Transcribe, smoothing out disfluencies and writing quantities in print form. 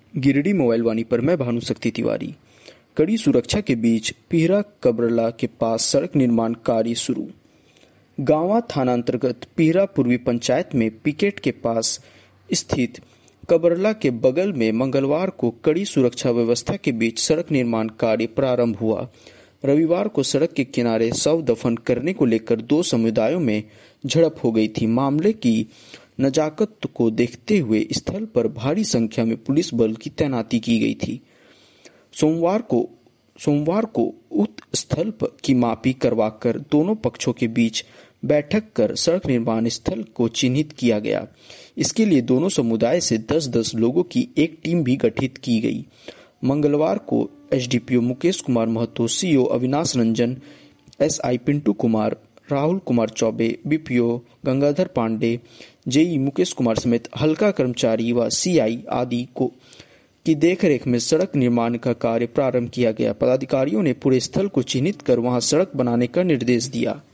Giridih mobile वाणी पर मैं भानुशक्ति तिवारी। कड़ी सुरक्षा के बीच पीहरा कबरला के पास सड़क निर्माण कार्य शुरू। गांवा थाना अंतर्गत पीहरा पूर्वी पंचायत में पिकेट के पास स्थित कबरला के बगल में मंगलवार को कड़ी सुरक्षा व्यवस्था के बीच सड़क निर्माण कार्य प्रारंभ हुआ। रविवार को सड़क के किनारे शव दफन करने को लेकर दो समुदायों में झड़प हो गई थी। मामले की नजाकत को देखते हुए स्थल पर भारी संख्या में पुलिस बल की तैनाती की गई थी। सोमवार को उक्त स्थल की मापी करवाकर दोनों पक्षों के बीच बैठक कर सड़क निर्माण स्थल को चिन्हित किया गया। इसके लिए दोनों समुदाय से 10-10 लोगों की एक टीम भी गठित की गई। मंगलवार को SDPO Mukesh Kumar Mahato, CO Avinash Ranjan, SI Pintu Kumar, Rahul Kumar Choubey, BPO Gangadhar Pandey, JE Mukesh Kumar समेत हल्का कर्मचारी व सीआई आदि की देखरेख में सड़क निर्माण का कार्य प्रारंभ किया गया। पदाधिकारियों ने पूरे स्थल को चिन्हित कर वहां सड़क बनाने का निर्देश दिया।